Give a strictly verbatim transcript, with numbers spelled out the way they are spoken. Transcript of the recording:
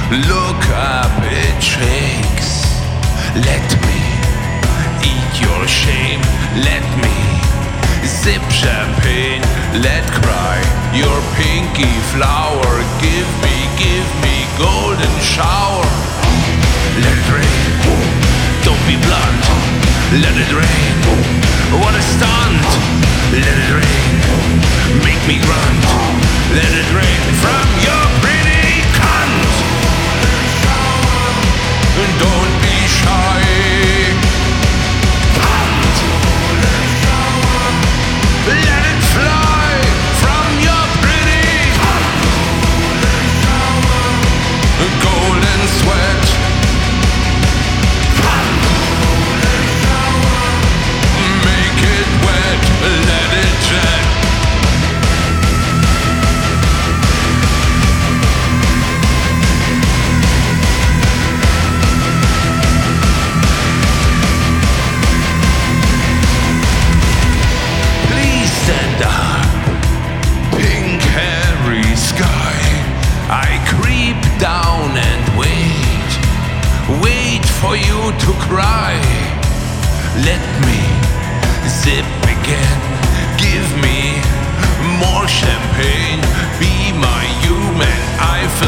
Look up, it shakes. Let me eat your shame. Let me sip champagne. Let cry your pinky flower. Give me, give me golden shower. Let it rain. Don't be blunt. Let it rain. What a stunt. Let it rain. Make me grunt. Let it rain from your pretty cunt. Don't be shy. Cunt. Let it fly from your pretty cunt. Golden sweat. Cunt. Make it wet. Let it jet. Stand up, pink hairy sky. I creep down and wait, wait for you to cry. Let me zip again, give me more champagne. Be my human, I feel